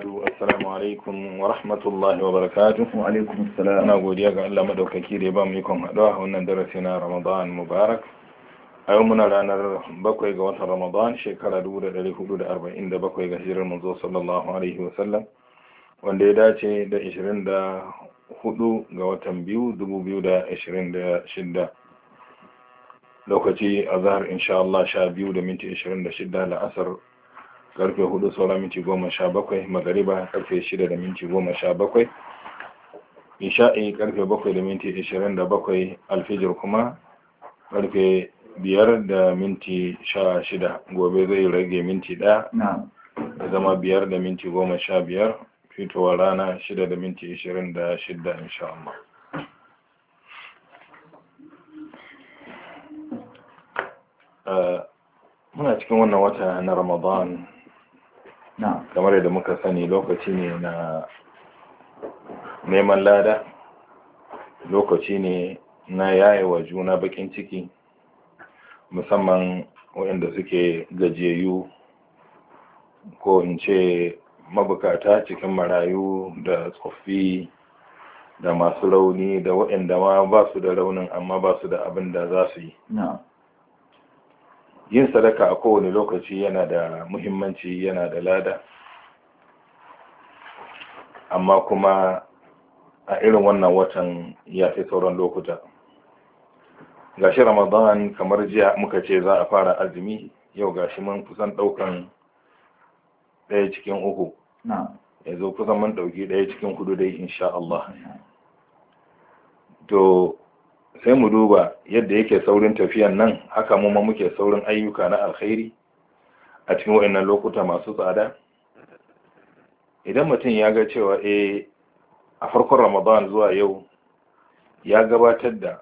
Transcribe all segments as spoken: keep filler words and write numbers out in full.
Assalamu alaikum wa rahmatullahi wa barakatuh. Wa alaikum assalam. Ana godiya ga Allah madaukaki da ya ba mu ikon haɗuwa a wannan darasi na Ramadan Mubarak. A yau muna ranar bakwai ga watan Ramadan shekara dubu da ɗari hudu da arba'in da bakwai ga hijirar manzo sallallahu alaihi wa sallam, wanda ya dace da ishirin da hudu ga watan biyu dubu biyu da ashirin da shida. Lokaci azhar insha Allah sha biyu da minti ashirin da shida, la'asar karfe hudu saura minti goma sha bakwai, magariba karfe shida da minti goma sha bakwai, isha'i karfe bakwai da minti ashirin da bakwai, alfijir kuma karfe biyar da minti sha shida. Gobe zai rage minti ɗaya da zama biyar da minti goma sha biyar, fitowar rana shida da minti ashirin da shida insha Allah. Uh, muna cikin wannan wata na Ramadan, kamar yadda muka sani lokaci ne na neman lada, lokaci ne na yayewa juna bakin ciki, musamman waɗanda suke gajiyayyu ko in ce mabukata cikin marayu da tsoffi da masu rauni da waɗanda ma ba su da raunin amma ba su da abin da za su yi. Yin sadaka a kowane lokaci yana da muhimmanci, yana da lada, amma kuma a irin wannan watan ya fi sauran lokuta. Gashi Ramadan kamar jiya muka ce za a fara azumi, yau gashi mun kusan ɗaukan ɗaya cikin uku, yanzu kusan mun ɗauki ɗaya cikin hudu dai insha Allah. To sai mu duba yadda yake saurin tafiyan nan, haka mu ma muke saurin ayyuka na alkhairi a cikin wayannan lokuta masu tsada. Idan mutum ya ga cewa eh a farkon Ramadan zuwa yau ya gabatar da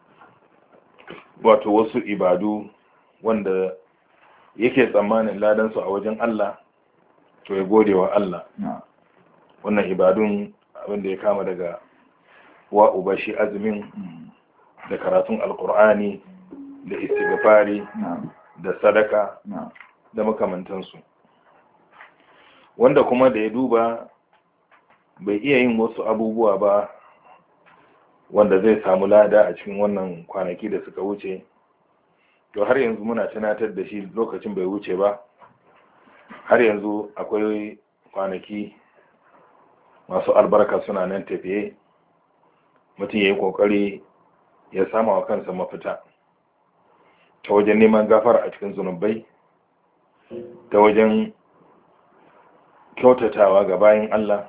wato wasu ibadu wanda yake tsammanin ladan su a wajen Allah, to ya gode wa Allah. Wannan ibadun abinda ya kama daga wa uba shi azumin da karatun alkur'ani da istighfari da sadaka da makamantansu, wanda kuma da ya duba bai iya yin wasu abubuwa ba wanda zai samu lada a cikin wannan kwanaki da suka wuce, to har yanzu muna tunatar da shi lokacin bai wuce ba. Har yanzu akwai kwanaki masu albarka suna nan tafiye, mutum ya yi kokari ya sama wa kansa mafita ta wajen neman gafara a cikin zunubai, ta wajen kyautatawa ga bayin Allah,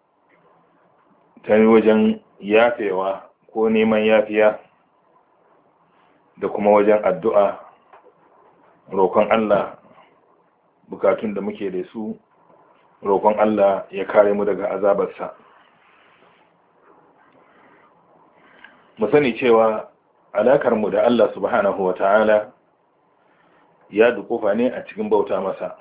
ta wajen yafewa ko neman yafiya, da kuma wajen addu'a, roƙon Allah bukatun da muke da su, roƙon Allah ya kare mu daga azabarsa. Mu sani cewa alakar mu da Allah subhanahu wa ta'ala ya dukufa ne a cikin bauta masa.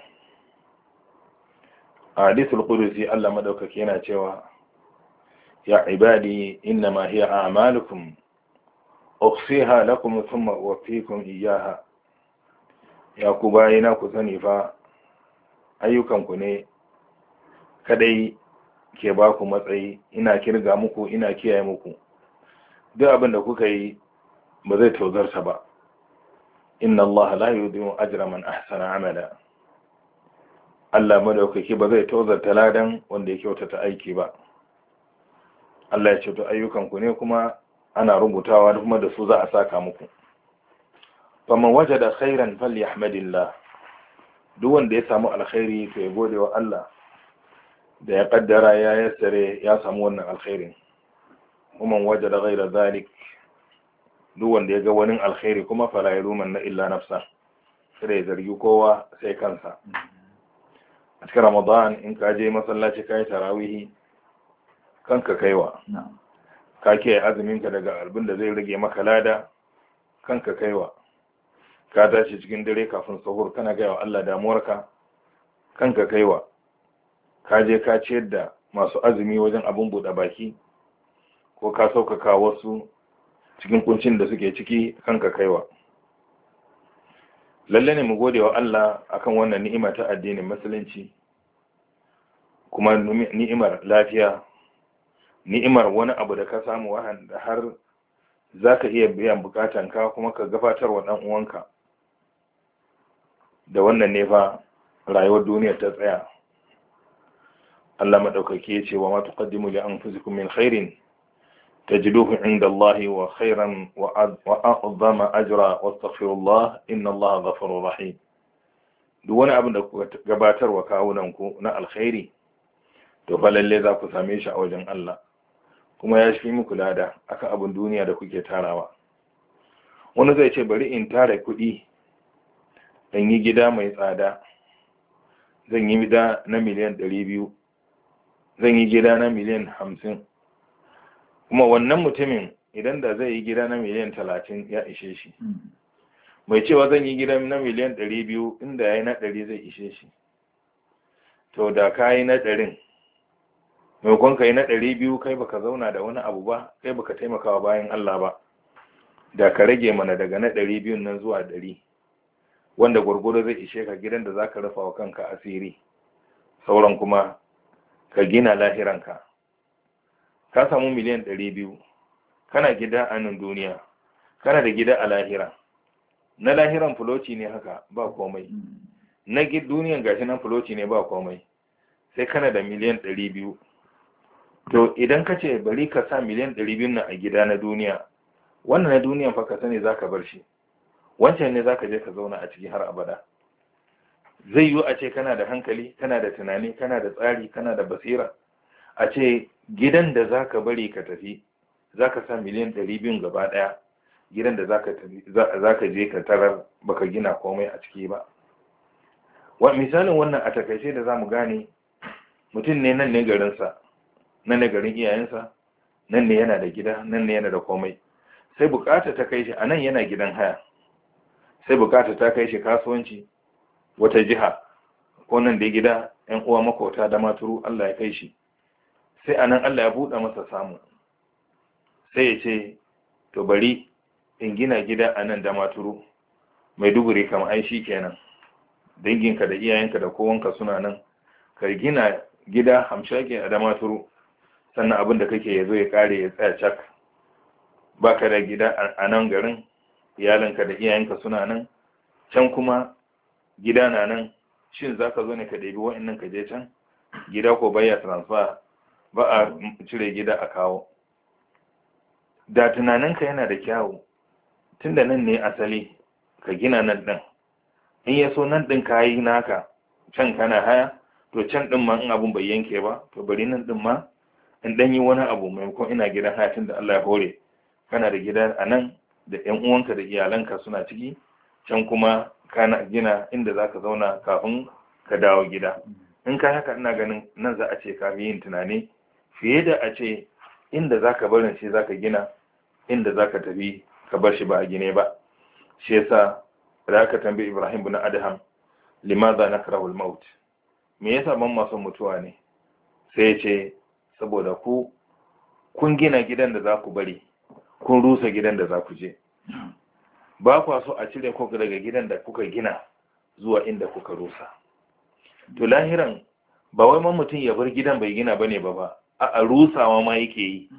A hadisul qudusi Allah madaukaki yana cewa ya ibadi innama hiya a'malukum ukhsiha lakum thumma uwaffikum iyyaha. Ya ku bayina ku sani fa ayyukanku ne kadai ke ba ku matsayi, ina kirga muku, ina kiyaye muku. Duk abin da kuka yi ba zai tozarta ba. Inna Allah la yudhi'u ajra man ahsana amala. Allah madaukaki ba zai tozarta ladan wanda ya kyautata aiki ba. Allah ya ce to ayyukan ku ne kuma ana rubutawa kuma da su za a saka muku. Faman wajada khairan falyahmadillah. Duk wanda ya samu alkhairi to ya gode wa Allah da ya kaddara ya yassare ya samu wannan alkhairin. Kuman waje da gaira zalik, duk wanda ya ga wani alkhairi kuma fala ya ruman na illa nafsa, sai ya zargi kowa sai kansa. A cikin Ramadan in ka je masallaci ka yi tarawihi, kanka kaiwa, ka kiyaye azuminka daga abin da zai rage maka lada, kanka kaiwa, ka tashi cikin dare kafin sahur kana gaiwa Allah damuwarka, kanka kaiwa, ka je ka ciyar da masu azumi wajen abin buɗe baki, ko ka sauƙaƙa wasu cikin kuncin da suke ciki, kanka kaiwa. Lalle ne mu gode wa Allah akan wannan ni'ima ta addinin musulunci, kuma ni'imar lafiya, ni'imar wani abu da ka samu wanda har za ka iya biyan bukatanka kuma ka gabatar wa ɗan uwanka. Da wannan ne fa rayuwar duniya ta tsaya. Allah madaukake ya ce wa ma tuqaddimu li anfusikum min khairin tajiduhu inda Allah wa khairan wa a'zama ajra wastaghfirullah inna Allah ghafurur rahim. Duk wani abin da kuka gabatar wa kawunan ku na alkhairi to fa lalle za ku same shi a wajen Allah, kuma ya shi muku lada akan abin duniya da kuke tarawa. Wani zai ce bari in tara kuɗi dan yi gida mai tsada, zan yi gida na miliyan ɗari biyu, zan yi gida na miliyan hamsin, kuma wannan mutumin idan da zai yi gida na miliyan talatin ya ishe shi. Mai cewa zan yi gida na miliyan ɗari biyu inda ya yi na ɗari zai ishe shi. To da ka yi na ɗarin, maimakon ka yi na ɗari biyu kai baka zauna da wani abu ba, kai baka taimakawa bayan Allah ba, da ka rage mana daga na ɗari biyun nan zuwa ɗari, wanda gwargwado zai ishe ka gidan da za ka rufa wa kanka asiri, sauran kuma ka gina lahiranka. Ka samu miliyan ɗari biyu, kana gida a nan duniya, kana da gida a lahira. Na lahiran fuloci ne haka ba komai, na duniyan gashi nan fuloci ne ba komai, sai kana da miliyan ɗari biyu. To idan ka ce bari ka sa miliyan ɗari biyu na a gida na duniya, wannan na duniyan fa ka sani za ka bar shi, wancan ne za ka je ka zauna a ciki har abada. Zai yiwu a ce kana da hankali, kana da tunani, kana da tsari, kana da basira, a ce gidan da za ka bari ka tafi za ka sa miliyan ɗari biyun gaba ɗaya, gidan da za ka je ka tarar baka gina komai a ciki ba. Wa misalin wannan a takaice da za mu gane, mutum ne nan ne garinsa, nan ne garin iyayensa, nan ne yana da gida, nan ne yana da komai, sai bukata ta kai shi a nan yana gidan haya, sai bukata ta kai shi kasuwanci wata jiha, ko nan da gida ‘yan uwa makota da maturu Allah ya kai shi, sai a nan Allah ya buɗe masa samu, sai ya ce to bari in gina gida a nan da maturu, mai duguri kama ai shi kenan, danginka da iyayenka da kowanka suna nan, ka gina gida hamshake a da maturu, sannan abin da kake ya zo ya kare ya tsaya cak. Ba ka da gida a nan garin, iyalinka da iyayenka suna nan, can kuma gida na nan, shin za ka zo ne ka ɗabi wa'annan ka je can? Gida ko baya transfer, ba a cire gida a kawo. Da tunaninka yana da kyawu, tun da nan ne asali ka gina nan ɗin, in ya so nan ɗin ka yi naka, can kana haya, to can ɗin ma in abun bai yanke ba, to bari nan ɗin ma in ɗan yi wani abu maimakon ina gidan haya tun da Allah ya hore. Kana da gida a nan da ‘yan uwanka da iyalanka suna ciki, can kuma kana gina inda za ka zauna kafin ka dawo gida. In ka haka ina ganin nan za a ce ka fi yin tunani fiye da a ce inda za ka barin shi za ka gina, inda za ka tafi ka bar shi ba a gine ba. Shi yasa da aka tambayi Ibrahim bin Adham, limaza nakrahu al-maut, me yasa ban ma son mutuwa ne? Sai ya ce saboda ku kun gina gidan da za ku bari, kun rusa gidan da za ku je, ba kwa so a cire ku daga gidan da kuka gina zuwa inda kuka rusa. To lahiran ba wai man mutum ya bar gidan bai gina bane ba ba, a rusawa ma yake yi.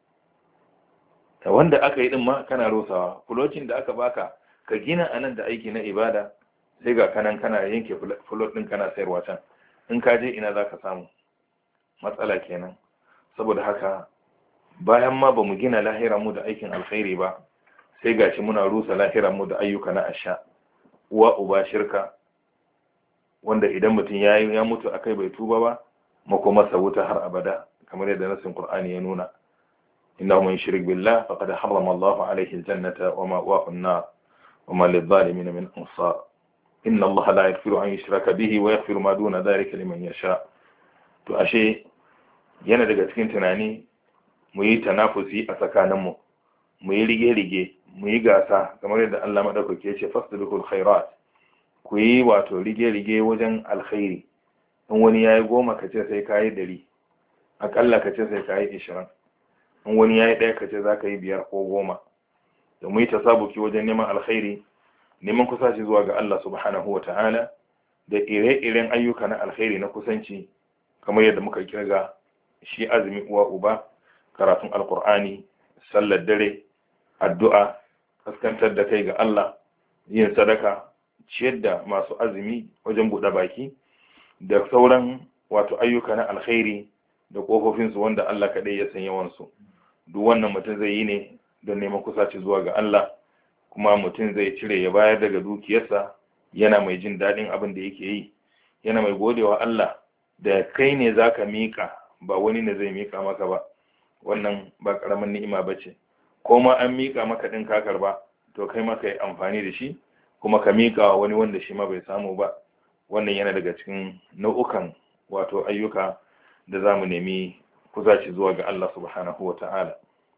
Ta wanda aka yi din ma kana rusawa. Fulocin da aka baka ka gina anan da aiki na ibada, sai ga kanan kana yanke fulot din kana sayarwa can, in ka je ina za ka samu? Matsala kenan. Saboda haka bayan ma ba mu gina lahiranmu da aikin alkhairi ba, sai gashi muna rusa lahiranmu da ayyuka na asha, uwa uba shirka, wanda idan mutum ya yi ya mutu akai bai tuba ba, makomarsa wuta har abada, kamar yadda nasin Qur'ani ya nuna. innahu man yushrik billah faqad harrama Allahu alayhi al-jannata wa ma'wahu an-nar wa ma lidh-dhalimin min ansar. inna Allaha la yaghfiru an yushraka bihi wa yaghfiru ma duna dhalika liman yasha. To ashe yana daga cikin tunani mu yi tanafusi a tsakaninmu, mu yi rige-rige, mu yi gasa, kamar yadda Allah maɗaukake ya ce fasdulukul khairat, ku yi wato rige-rige wajen alkhairi. In wani ya yi goma ka ce sai ka yi dari, aƙalla ka ce sai ka yi ishirin. In wani ya yi ɗaya ka ce za ka yi biyar ko goma. Da mu yi tasabuki wajen neman alkhairi, neman kusaci zuwa ga Allah subhanahu wa ta'ala, da ire-iren ayyuka na alkhairi na kusanci, kamar yadda muka kirga shi azumi uwa uba, karatun alkur'ani, sallar dare, addu'a, kaskantar da kai ga Allah, yin sadaka, ciyar da masu azumi wajen buɗe baki da sauran wato ayyuka na alkhairi da ƙofofinsu wanda Allah kaɗai ya san yawansu. Duk wannan mutum zai yi ne don neman kusaci zuwa ga Allah, kuma mutum zai cire ya bayar daga dukiyarsa yana mai jin daɗin abin da yake yi, yana mai godewa Allah da kai ne za ka miƙa ba wani ne zai miƙa maka ba. Wannan ba ƙaramin ni'ima ba ce, ko ma an miƙa maka ɗin ka karba to kai maka yi amfani da shi kuma ka miƙa wa wani wanda shi ma bai samu ba. Wannan yana daga cikin nau'ukan wato ayyuka da za mu nemi kusaci zuwa ga Allah subhanahu wa ta'ala.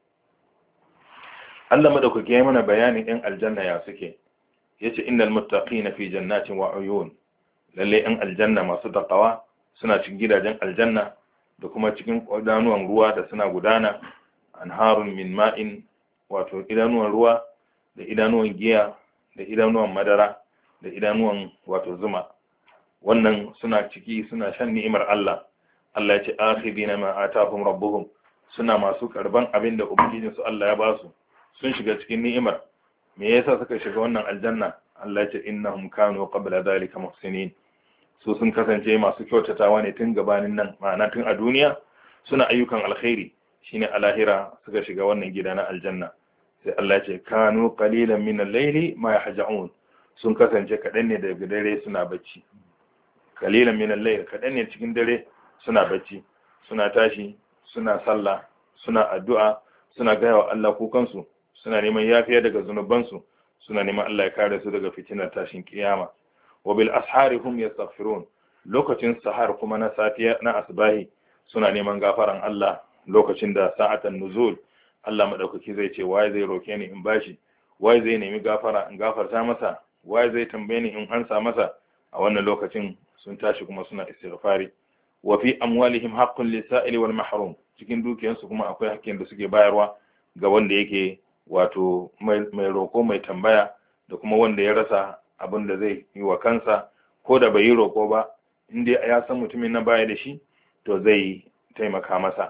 Allah madaukaki ya mana bayanin ɗan aljanna ya suke, yace innal muttaqina fi jannatin wa uyun, lalle ɗan aljanna masu taqwa suna cikin gidajen aljanna da kuma cikin idanuwan ruwa da suna gudana, anharun min ma'in, wato idanuwan ruwa da idanuwan giya da idanuwan madara da idanuwan wato zuma. Wannan suna ciki suna shan ni'imar Allah. Allah ya ce akhidina ma atahum rabbuhum, suna masu karban abin da ubangijinsu Allah ya ba su, sun shiga cikin ni'imar. Me yasa suka shiga wannan aljanna? Allah ya ce innahum kanu qabla dhalika muhsinin, su sun kasance masu kyautatawa ne tun gabanin nan, ma'ana tun a duniya suna ayyukan alkhairi, shine a lahira suka shiga wannan gida na aljanna. Sai Allah ya ce kanu qalilan min al-layli ma yahja'un, sun kasance kadan ne daga dare suna bacci. Qalilan min al-layl, kadan ne cikin dare suna bacci, suna tashi, suna sallah, suna addu'a, suna gaya wa Allah kukansu, suna neman yafiya daga zunubansu, suna neman Allah ya kare su daga fitinar tashin kiyama. Wa bil ashari hum yastaghfirun, lokacin sahar kuma na safiya na asbahi suna neman gafaran Allah. Lokacin da sa'atan nuzul, Allah madaukaki zai ce waye zai roke ni in bashi, waye zai nemi gafara in gafarta masa, waye zai tambaye ni in ansa masa. A wannan lokacin sun tashi kuma suna istighfari. Wa fi amwalihim haqqun lis-sa'ili wal mahrum, cikin dukiyansu kuma akwai hakkin da suke bayarwa ga wanda yake wato mai roko mai tambaya da kuma wanda ya rasa abin da zai yi wa kansa, ko da bai yi roko ba, inda ya san mutumin na baya da shi to zai taimaka masa.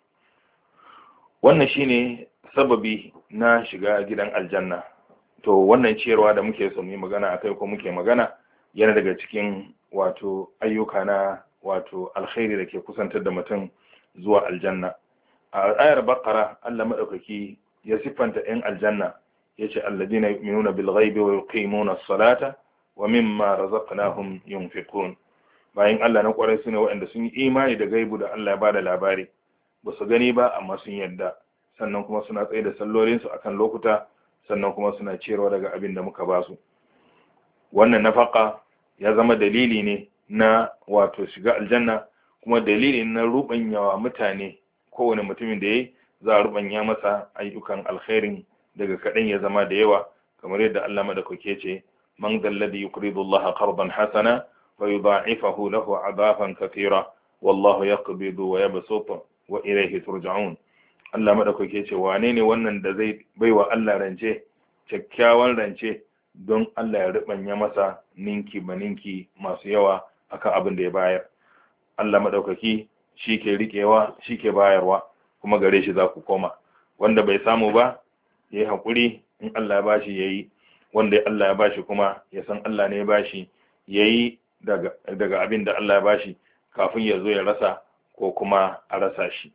Wannan shine sababi na shiga gidan aljanna. To wannan ciyarwa da muke so mu yi magana akai ko muke magana yana daga cikin wato ayyuka na wato alkhairi da ke kusantar da mutum zuwa aljanna. A ayar Baqara Allah madaukaki ya siffanta ɗan aljanna, yace alladina yu'minuna bil ghaibi wa yuqimuna as-salata wa mimma razaqnahum yunfiqun. Bayan Allah na kwarai sune waɗanda sun yi imani da gaibu da Allah ya bada labari, ba su gani ba amma sun yarda, sannan kuma suna tsaye da sallolin su akan lokuta, sannan kuma suna ciyarwa daga abin da muka ba su. Wannan nafaka ya zama dalili ne na wato shiga aljanna, kuma dalili na rubanyawa mutane, kowane mutumin da yayi za a rubanya masa ayyukan alkhairin daga kadan ya zama da yawa, kamar yadda Allah madaukake ce man dalladhi yuqridu Allah qardan hasana fa yudha'ifahu lahu 'adafan katira wallahu yaqbidu wa yabsutu wa ilayhi turja'un. Allah madaukake ce wane ne wannan da zai baiwa Allah rance, kyakkyawan rance, don Allah ya rubanya masa ninki baninki masu yawa akan abin da ya bayar. Allah madaukaki shi ke rikewa, shi ke bayarwa, kuma gare shi za ku koma. Wanda bai samu ba ya yi haƙuri, in Allah ya bashi ya yi, wanda Allah ya bashi kuma ya san Allah ne ya bashi ya yi daga, daga abin da Allah ya bashi kafin ya zo ya rasa ko kuma a rasa shi.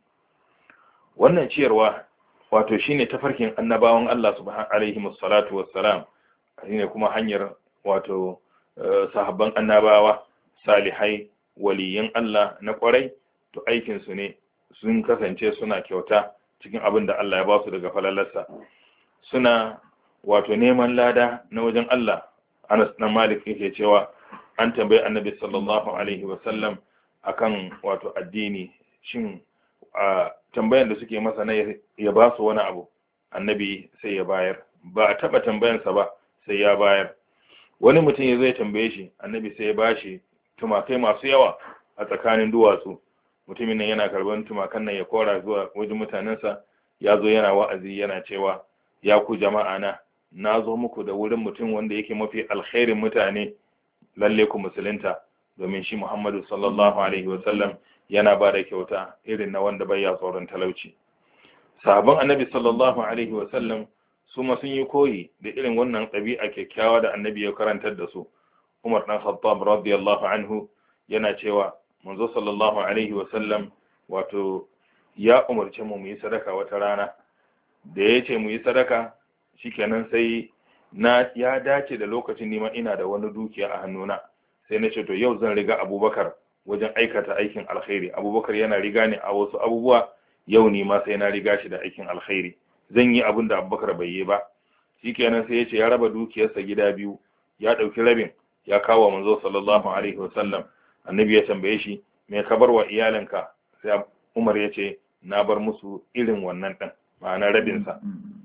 Wannan ciyarwa wato shine tafarkin annabawan Allah subhanahu alaihi wassalatu wassalam, shine kuma hanyar wato uh, sahabban annabawa salihai waliyin Allah na kwarai, to aikinsu ne sun kasance suna kyauta cikin abin da Allah ya ba su daga falalarsa, suna wato neman lada na wajen Allah. Anas dan Malik yake cewa an tambayi Annabi sallallahu alaihi wasallam akan wato addini, shin a tambayan da suke masa na ya ba su wani abu, Annabi sai ya bayar, ba a taba tambayansa ba sai ya bayar. Wani mutum ya zai tambaye shi, Annabi sai ya bashi tumakai masu yawa a tsakanin duwatsu. Mutumin nan yana karban tumakan nan ya kora zuwa wajen mutanensa, ya zo yana wa'azi yana cewa ya ku jama'a na na zo muku da wurin mutum wanda yake mafi alkhairin mutane, lalle ku musulunta, domin shi Muhammadu sallallahu alaihi wasallam yana ba da kyauta irin na wanda bai ya tsoron talauci. Sahabban annabi sallallahu alaihi wasallam su ma sun yi koyi da irin wannan ɗabi'a kyakkyawa da annabi ya karantar da su. Umar dan Khattab radiyallahu anhu yana cewa manzo sallallahu alaihi wasallam wato ya umarce mu mu yi sadaka wata rana, da ya ce mu yi sadaka shikenan sai na ya dace da lokacin nima ina da wani dukiya a hannuna, sai na ce to yau zan riga Abubakar wajen aikata aikin alkhairi. Abubakar yana riga ne a wasu abubuwa, yau ni ma sai na riga shi da aikin alkhairi, zan yi abin da Abubakar bai yi ba. Shikenan sai ya ce ya raba dukiyarsa gida biyu, ya ɗauki rabin ya kawo manzo sallallahu alaihi wasallam. Annabi ya tambaye shi me ka bar wa iyalinka? Sai Umar ya ce na bar musu irin wannan ɗin, ma'ana rabinsa.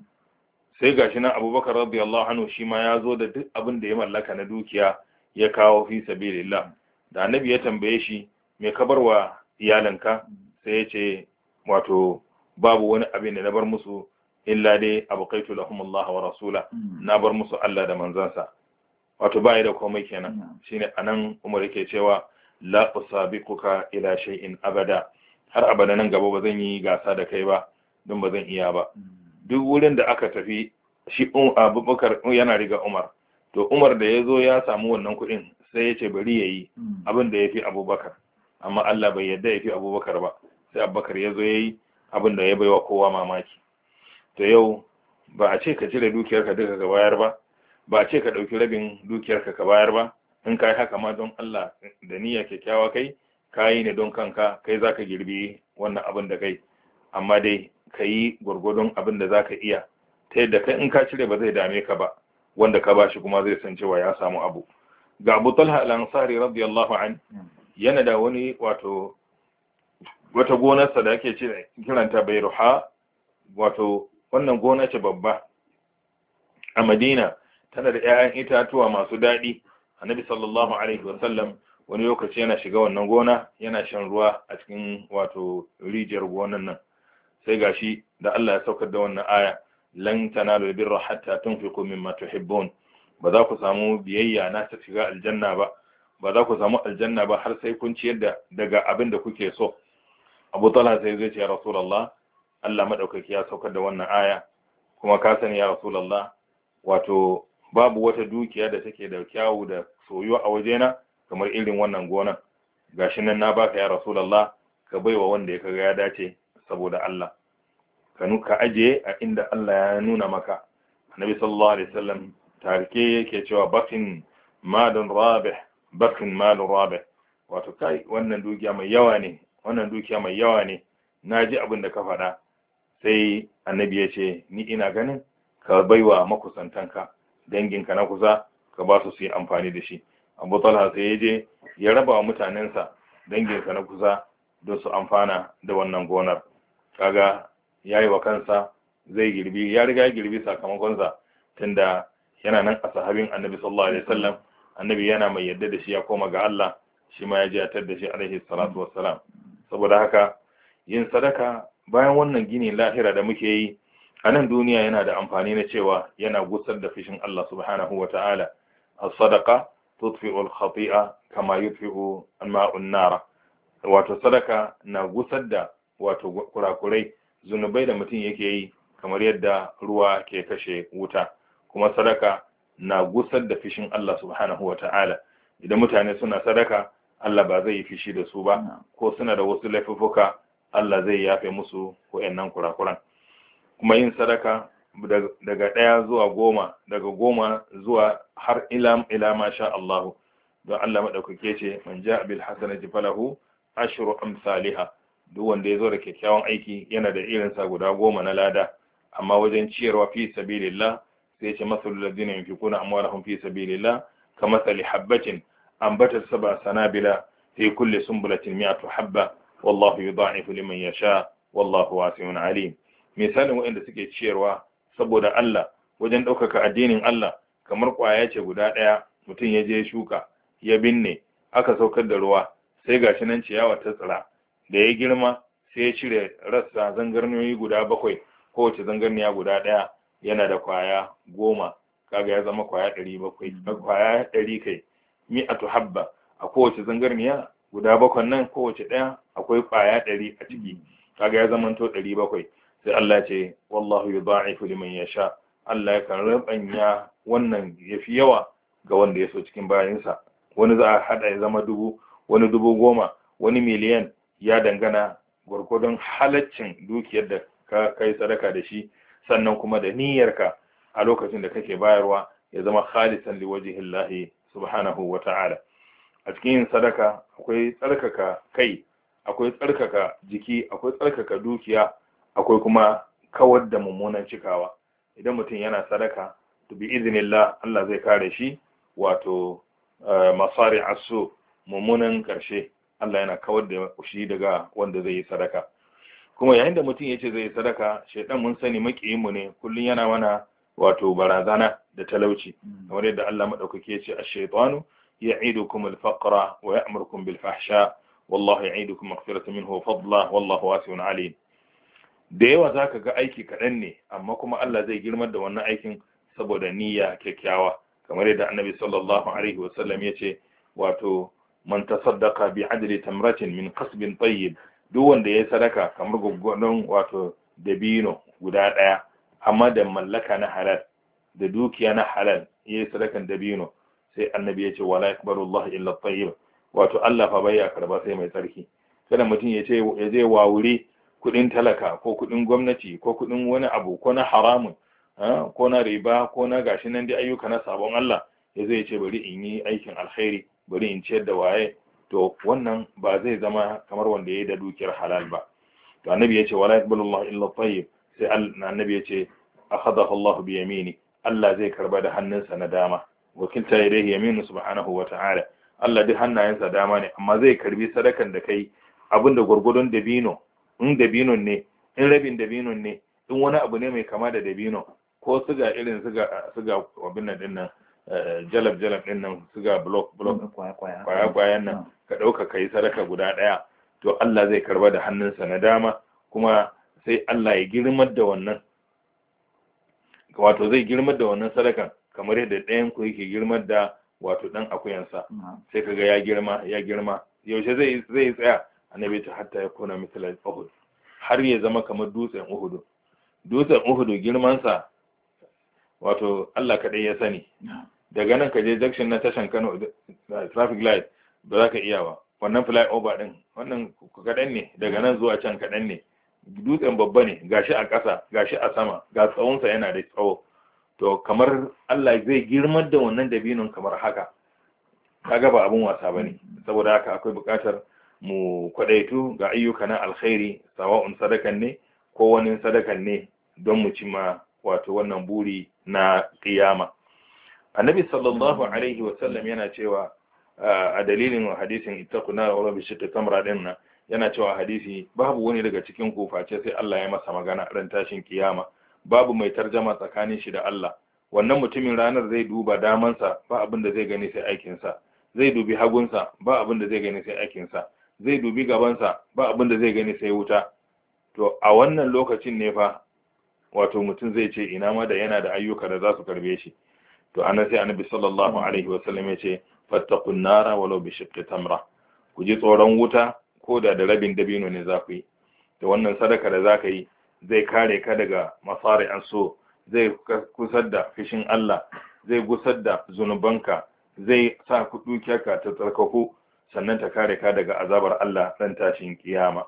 Sai gashi nan Abubakar radiyallahu anhu shi ma ya zo da duk abin da ya mallaka na dukiya ya kawo fi sabilillah. Da annabi ya tambaye shi me ka bar wa iyalinka? Sai ya ce wato babu wani abin da na bar musu illa dai abqaitu lahum Allah wa rasula, na bar musu Allah da manzansa. Wato bai da komai kenan. Shine anan Umar yake cewa la usabiquka ila shay'in abada, har abada nan gaba ba zan yi gasa da kai ba don ba zan iya ba. Duk wurin da aka tafi shi Abubakar yana riga Umar, to Umar da ya zo ya samu wannan kuɗin sai ya ce bari ya yi abin da ya fi Abubakar, amma Allah bai yadda ya fi Abubakar ba, sai Abubakar ya zo ya yi abin da ya bai wa kowa mamaki. To yau ba a ce ka cire dukiyarka duka ka bayar ba, ba a ce ka ɗauki rabin dukiyarka ka bayar ba. In ka yi haka ma don Allah da niyya kyakkyawa kai, ka yi ne don kanka, kai za ka girbi wannan abin da kai, amma dai ka yi gwargwadon abin da za ka iya, ta yadda kai in ka cire ba zai dame ka ba, wanda ka bashi kuma zai san cewa ya samu abu. Ga Abu Talha al-Ansari radiyallahu an yana da wani wato wata gonarsa da ake kiranta Bayruha, wato wannan gona ce babba a Madina, tana da 'ya'yan itatuwa masu daɗi. Annabi sallallahu alaihi wasallam wani lokaci yana shiga wannan gona yana shan ruwa a cikin wato rijiyar gonan nan, sai gashi da Allah ya saukar da wannan aya, lan tanalu birra hatta tunfiqu mimma tuhibbun. Ba za ku samu biyayya na ta shiga aljanna ba, ba za ku samu aljanna ba har sai kun ciyar da daga abin da kuke so. Abu Talha sai zai ce ya Rasulullah, Allah madaukaki ya saukar da wannan aya, kuma ka sani ya Rasulullah, wato babu wata dukiya da take da kyawu da soyuwa a wajena kamar irin wannan gonan. Gashi nan na baka ya Rasulullah, ka baiwa wanda ya kaga ya dace saboda Allah, ka nuka aje a inda Allah ya nuna maka. Annabi sallallahu alaihi wasallam tarike yake cewa bakin malun rabih, bakin malun rabih, wato kai wannan dukiya mai yawa ne, wannan dukiya mai yawa ne, naji abin da ka faɗa. Sai annabi ya ce ni ina ganin ka baiwa makusantanka, danginka na kusa, ka ba su su yi amfani da shi. Abu Talha sai ya je ya raba wa mutanensa, danginsa na kusa, don su amfana da wannan gonar. Kaga ya yi wa kansa, zai girbi, ya riga ya girbi sakamakonsa, tunda yana nan a sahabin annabi sallallahu alaihi wasallam. Annabi yana mai yadda da shi ya koma ga Allah, shi ma ya ji atar da shi alaihi salatu wassalam. Saboda haka yin sadaka bayan wannan gini lahira da muke yi a nan duniya yana da amfani na cewa yana gusar da fishin Allah subhanahu wa ta'ala. As-sadaqa tudfi'u al-khati'a kama yudfi'u al-ma'u an-nara. Wato sadaka na gusar da wato kurakurai, zunubai da mutum yake yi, kamar yadda ruwa ke kashe wuta. Kuma sadaka na gusar da fishin Allah subhanahu wa ta'ala. Idan mutane suna sadaka, Allah ba zai yi fishi da su ba, ko suna da wasu laifuffuka, Allah zai yafe musu wa'annan kurakuran. Kuma yin sadaka daga ɗaya zuwa goma, daga goma zuwa har ila ila ma sha Allah. Don Allah maɗaukake ce, man ja bil hasanati falahu ashru amsalha. Duk wanda ya zo da kyakkyawan aiki yana da irinsa guda goma na lada. Amma wajen ciyarwa fi sabilillah sai ce masalul ladina yunfiquna amwalahum fi sabilillah kamathali habatin ambatat sab'a sanabila fi kulli sunbulatin mi'atu habba wallahu yudha'ifu liman yasha wallahu wasi'un alim. Misalin waɗanda suke ciyarwa saboda Allah wajen ɗaukaka addinin Allah, kamar ƙwaya ce guda ɗaya mutum ya je shuka ya binne, aka saukar da ruwa, sai gashi nan ciyawa ta tsira, da ya girma sai ya cire rassa zangarniyoyi guda bakwai, kowace zangarniya guda ɗaya yana da ƙwaya goma, kaga ya zama ƙwaya ɗari bakwai, ƙwaya ɗari kai, mi'atu habba, a kowace zangarniya guda bakwai nan kowace ɗaya akwai ƙwaya ɗari a ciki, kaga ya zamanto ɗari bakwai. sai Allah ce wallahu yudha'ifu liman yasha, Allah ya kan rabanya wannan yafi yawa ga wanda ya so cikin bayinsa. Wani za a hada ya zama dubu, wani dubu goma, wani miliyan, ya dangana gwargwadon halaccin dukiyar da ka kai sadaka da shi, sannan kuma da niyyarka a lokacin da kake bayarwa ya zama khalisan liwajhillahi subhanahu wa ta'ala. A cikin yin sadaka akwai tsarkaka kai, akwai tsarkaka jiki, akwai tsarkaka dukiya, akwai kuma kawar da mummunan cikawa. Idan mutum yana sadaka to bi iznillah Allah zai kare shi, wato masari asu, mummunan karshe Allah yana kawar da shi daga wanda zai yi sadaka. Kuma yayin da mutum yace zai yi sadaka, shaytan mun sani makiyin mu ne, kullun yana mana wato barazana da talauci, kamar yadda Allah madaukake yace ash-shaytanu ya'idukum al-faqra wa ya'murukum bil fahsha wallahu ya'idukum maghfiratan minhu wa fadla wallahu wasi'un alim. Da yawa zaka ga aiki kaɗan ne, amma kuma Allah zai girmar da wannan aikin saboda niyya kyakkyawa, kamar yadda Annabi sallallahu alaihi wasallam yace wato man tasaddaqa bi adli tamratin min qasbin tayyib, duk wanda yayi sadaka kamar gwaggwadon wato dabino guda daya amma da mallaka na halal, da dukiya na halal, yayi sadakan dabino, sai Annabi yace wala yakbalu Allah illa at-tayyib, wato Allah fa bai ya karba sai mai tsarki. Kada mutum yace ya je wawure kudin talaka ko kudin gwamnati ko kudin wani abu ko na haramun ko na riba ko na gashi nan dai ayyuka na sabon Allah, ya zai ce bari in yi aikin alkhairi, bari in ciyar da waye, to wannan ba zai zama kamar wanda ya yi da dukiyar halal ba. To Annabi ya ce wala yaqbalu Allah illa tayyib, sai Annabi ya ce akhadahu Allah bi yamini, Allah zai karba da hannunsa na dama, wakilta yadayhi yaminu subhanahu wa ta'ala, Allah duk hannayensa dama ne, amma zai karbi sadakan da kai abinda gurgudun dabino, in dabinon ne, in rabin dabinon ne, in wani abu ne mai kama da dabino, ko suga irin suga suga abin nan din nan jalab jalab din nan, suga block block kwaya kwayan nan, ka dauka kai sadaka guda daya, to Allah zai karba da hannunsa na dama, kuma sai Allah ya girmar da wannan, wato zai girmar da wannan sadakan kamar yadda ɗayan ku yake girmar da wato dan akuyansa, sai kaga ya girma ya girma, yaushe zai zai tsaya? Annabi ta hatta ya kona misalan Uhud, har ya zama kamar dutsen Uhud. Dutsen Uhud girman sa wato Allah kadai ya sani. Daga nan ka je junction na tashan Kano traffic light ba za ka iya ba, wannan flyover din wannan kadan ne, daga nan zuwa can kadan ne. Dutsen babba ne, gashi a ƙasa gashi a sama, ga tsawon sa yana da tsawo. To kamar Allah zai girmar da wannan dabinin kamar haka, kaga ba abun wasa bane. Saboda haka akwai buƙatar mu kwadaitu ga ayyuka na alkhairi, sawa'un sadakan ne ko wani sadakan ne, don mu cimma wato wannan buri na kiyama. Annabi sallallahu alaihi wa sallam yana cewa a dalilin hadisin ittaquna wa rabbi shiqqi tamra din nan, yana cewa hadisi babu wani daga cikin ku face sai Allah ya masa magana ran tashin kiyama, babu mai tarjama tsakanin shi da Allah. Wannan mutumin ranar zai duba damansa, ba abin da zai gani sai aikinsa, zai dubi hagunsa, ba abin da zai gani sai aikinsa, zai dubi gabansa, ba abin da zai gani sai wuta. To a wannan lokacin ne fa wato mutum zai ce ina ma da yana da ayyuka da za su karbe shi. To anan sai Annabi sallallahu alaihi wasallam ya ce fattaqun nara walau bi shiqqi tamra, ku ji tsoron wuta ko da da rabin dabino ne za ku yi. To wannan sadaka da za ka yi zai kare ka daga masari'an so, zai kusar da fishin Allah, zai gusar da zunubanka, zai sa ku dukiyarka ta tsarkaku, sannan ta kare ka daga azabar Allah ran tashin kiyama.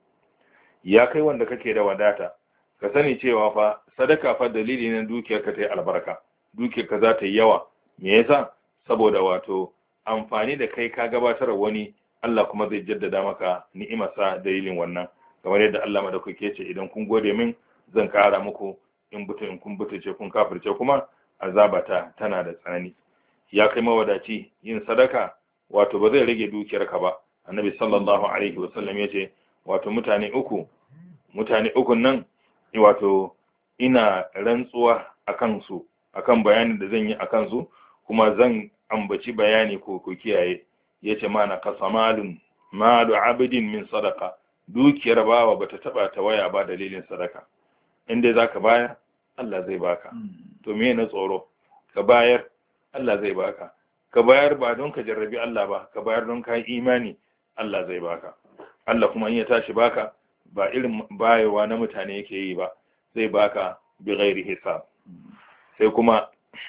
Ya kai wanda kake da wadata, ka sani cewa fa sadaka fa dalili ne dukiyarka ta yi albarka, dukiyarka za ta yi yawa. Me yasa? Saboda wato amfani da kai ka gabatar wani, Allah kuma zai jaddada maka ni'imarsa dalilin wannan, kamar yadda Allah madaukake ce idan kun gode min zan kara muku, in butu in kun butuce kun kafirce kuma azabata tana da tsanani. Ya kai mawadaci, yin sadaka wato ba zai rage dukiyarka ba. Annabi sallallahu alaihi wasallam ya ce wato mutane uku mutane uku nan wato ina rantsuwa akan su, akan bayanin da zan yi akan su, kuma zan ambaci bayani ko ku kiyaye. Yace mana qasamalun malu abidin min sadaqa, dukiyar bawa bata taba ta waya ba dalilin sadaka. Inda zaka bayar Allah zai baka, to me na tsoro? Ka bayar Allah zai baka. Ka bayar ba don ka jarrabi Allah ba, ka bayar don ka yi imani Allah zai baka. Allah kuma in ya tashi baka ba irin bayewa na mutane yake yi ba, zai baka bi ghairi hisab. sai kuma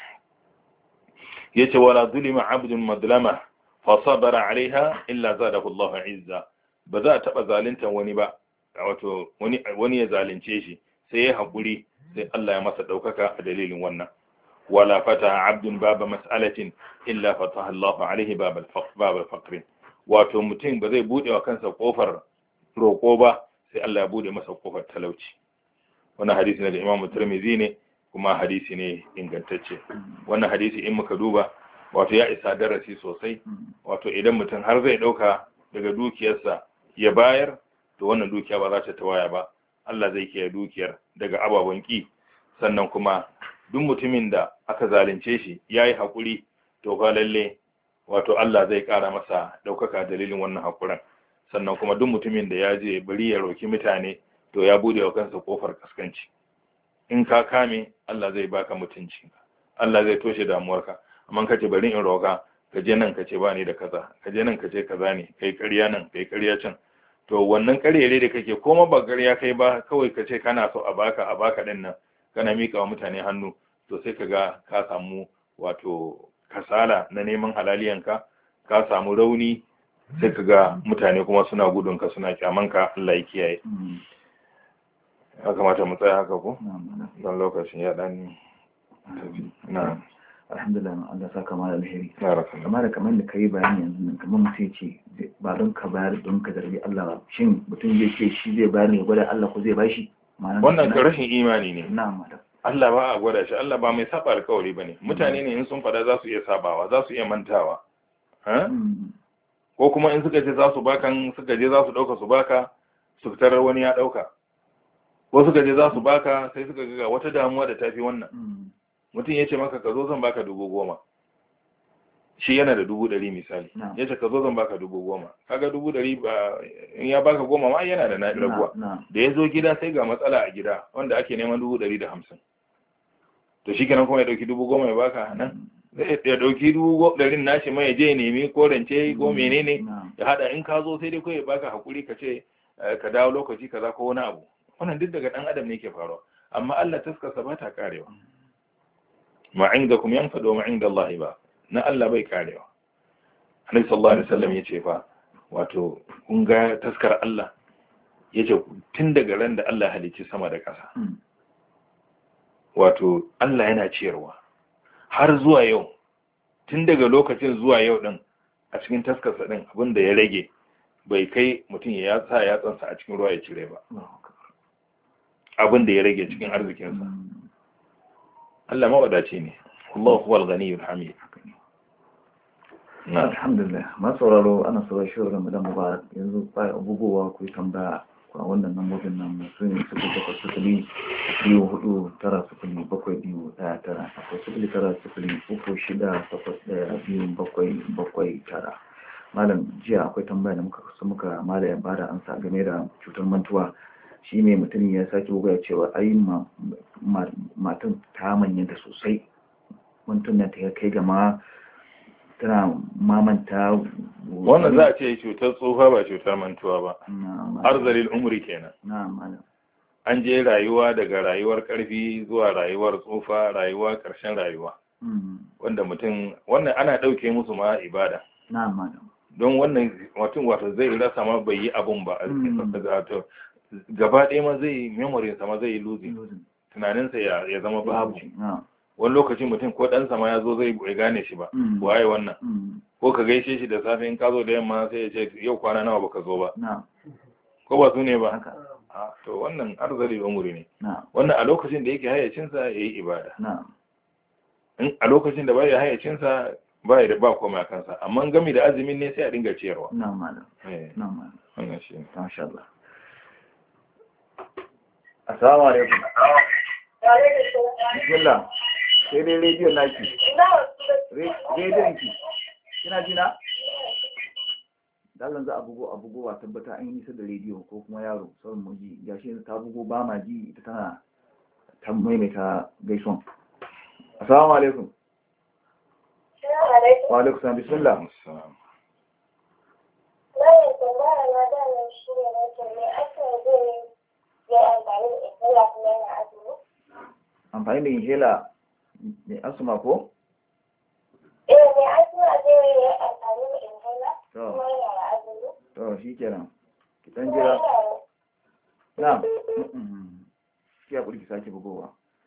yace wala zulima abdun madlama fa sabara alaiha illa zadahu Allahu izza. ba za a taba zalunta wani ba, wato wani wani ya zalunce shi sai ya hakuri, sai Allah ya masa daukaka a dalilin wannan. wala fata abdun baba mas'alatin illa fataha Allahu alaihi babal babal faqr. wato mutum ba zai bude wa kansa kofar roko ba sai Allah ya bude masa kofar talauci. wannan hadisi ne da Imam Tirmidhi ne, kuma hadisi ne ingantacce. wannan hadisi in muka duba wato ya isa darasi sosai. wato idan mutum har zai dauka daga dukiyarsa ya bayar, to wannan dukiya ba za ta tawaya ba. Allah zai kiyaye dukiyar daga ababen ki. sannan kuma duk mutumin da aka zalunce shi yayi hakuri, to fa lalle wato Allah zai kara masa daukaka dalilin wannan hakuran. sannan kuma duk mutumin da ya je bari ya roki mutane, to ya bude wa kansa kofar kaskanci. in ka kame, Allah zai baka mutunci, Allah zai toshe damuwarka. amma kace bari in roka, ka je nan kace ba ni da kaza, ka je nan kace kaza ne, kai ƙarya nan kai ƙarya can, to wannan ƙaryare da kake koma ba ƙarya kai ba, kawai kace kana so a baka a baka din nan, kana mika wa mutane hannu, to sai kaga ka samu wato kasala na neman halaliyanka, ka samu rauni, sai kaga mutane kuma suna gudunka suna kyamanka. Allah ya kiyaye. ya kamata mu tsaya haka ko don lokacin ya dan tafi. na alhamdulillah, Allah saka ma da alheri. barakallahu. amma da kamar da kai bayani yanzu nan, kamar mutum ce ba don ka bayar don ka zargi Allah ba, shin mutum zai ce shi zai bayar ne ya gwada Allah ko zai bashi? wannan ka rashin imani ne. na'am madam. Allah ba a gwada shi, Allah ba mai saba alkawari bane. mutane ne in sun fada za su iya sabawa, za su iya mantawa. ha ko kuma in suka ce za su baka, suka je za su dauka su baka, su tarar wani ya dauka, ko suka je za su baka sai suka ga wata damuwa da tafi wannan. mutum ya ce maka ka zo zan baka dubu goma, shi yana da dubu ɗari misali, ya ce ka zo zan baka dubu goma, kaga dubu ɗari ba, in ya baka goma ma yana da na raguwa. da ya zo gida sai ga matsala a gida wanda ake neman dubu ɗari da hamsin, to shi kenan kuma ya ɗauki dubu goma ya baka nan, ya ɗauki dubu ɗarin nashi mai ya je ya nemi ko rance ko menene ya haɗa, in ka zo sai dai kawai ya baka hakuri ka ce ka dawo lokaci kaza ko wani abu. wannan duk daga ɗan adam ne ke faruwa, amma Allah taskarsa ba ta karewa. ma indakum yanfadu wa ma inda Allah ba, na Allah bai karewa. Annabi sallallahu alaihi wasallam yace fa wato kun ga taskar Allah, yace tun daga ran da Allah halicci sama da ƙasa, wato Allah yana ciyarwa har zuwa yau, tun daga lokacin zuwa yau din a cikin taskarsa din abinda ya rage bai kai mutum ya sa yatsansa a cikin ruwa ya cire ba, abinda ya rage cikin arzikinsa. Allah mawadaci ne. Allah huwal ghaniyul hamid. alhamdulillah. ma sauraro ana sauraro shi Ramadan Mubarak. yanzu ba abubuwa ku tambaya a wannan lambobin nan su ne sifili takwas sifili biyu hudu tara sifili bakwai biyu ɗaya tara, akwai sifili tara sifili uku shida takwas ɗaya biyu bakwai bakwai tara. malam jiya akwai tambaya da muka kusa muka mala ya bada ansa game da cutar mantuwa. shi ne mutum ya sake buga cewa ai matan ta manyanta sosai, mantunan ta kai gama tana mamanta. wannan za a ce cutar tsufa ba cutar mantuwa ba, arzalil umri kenan. an je rayuwa daga rayuwar karfi zuwa rayuwar tsufa, rayuwa karshen rayuwa, wanda mutum wannan ana ɗauke musu ma ibada, don wannan mutum wato zai rasa ma bai yi abun ba, gaba ɗaya ma zai memory sama zai yi losing, tunaninsa ya zama babu. wani lokacin mutum ko ɗansa ma ya zo zai gane shi ba, waye wannan, ko ka gaishe shi da safe in ka zo da yamma sai ya ce yau kwana nawa baka zo ba, ko ba su ne ba. to wannan arzali umuri ne. wannan a lokacin da yake hayyacinsa ya yi ibada, in a lokacin da bai da hayyacinsa ba ya da ba koma a kansa, amma gami da azumin ne sai a dinga ciyarwa. wannan shi ne. masha Allah. Assalamu alaikum. Bismillah. Sai dai rediyon naki. Rediyon ki. Kina ji na? Dallan za a bugo a bugo a tabbata an yi nisa da rediyo ko kuma yaro sauran mu ji. Gashi ta bugo ba ma ji, ita tana ta maimaita gaison. Assalamu alaikum. Wa alaikum salam. Bismillah. Bayan tambaya na damar shi ne wata ne aka zai yi amfani da inhaler kuma yana azumi? amfani da inhaler mai asma ko? Eh, mai asma zai yi amfani da inhaler kuma yana azumi? To shi kenan ki dan jira na ki haƙuri ki sake bugowa.